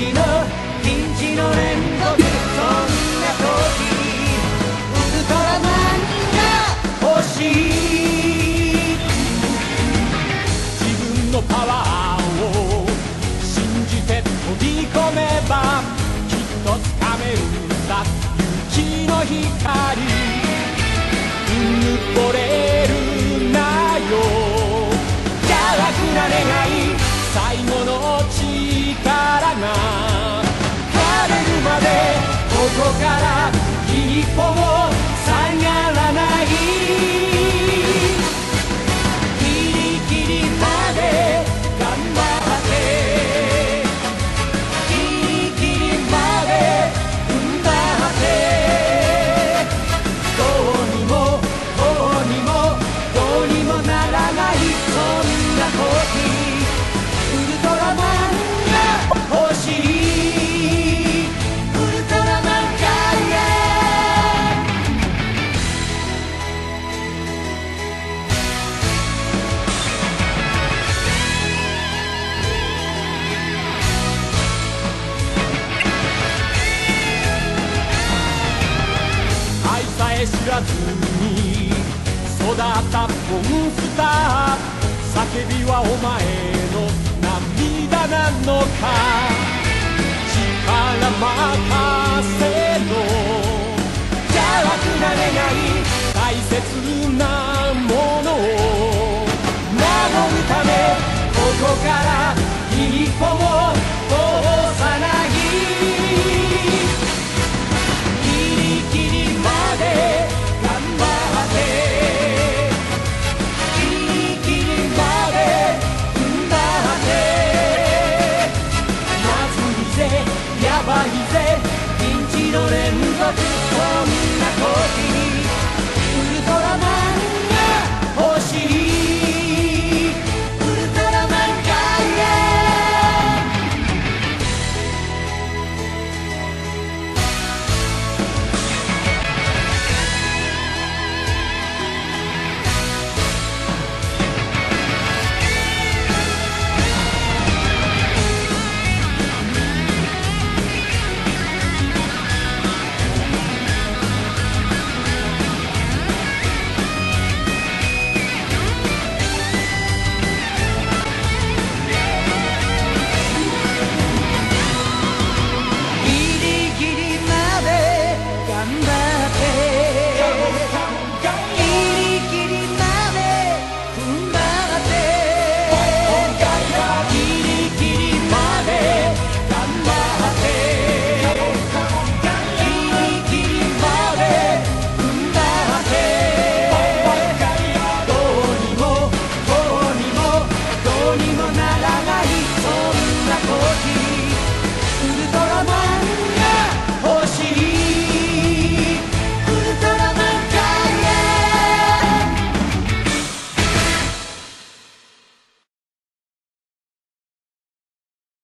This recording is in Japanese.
ピンチの連続、そんな時ウルトラマンが欲しい。自分のパワーを信じて飛び込めばきっとつかめるさ、勇気の光。うぬぼれるなよ、邪悪な願い、最後の力が晴れるまでここから一歩も下がらない。ギリギリまで頑張ってギリギリまで踏ん張って、どうにもこうにもどうにもならない、そんな時ウルトラマンが欲しい。ウルトラマンガイア愛さえ知らずに育ったモンスター、叫びはお前の涙なのか、力まか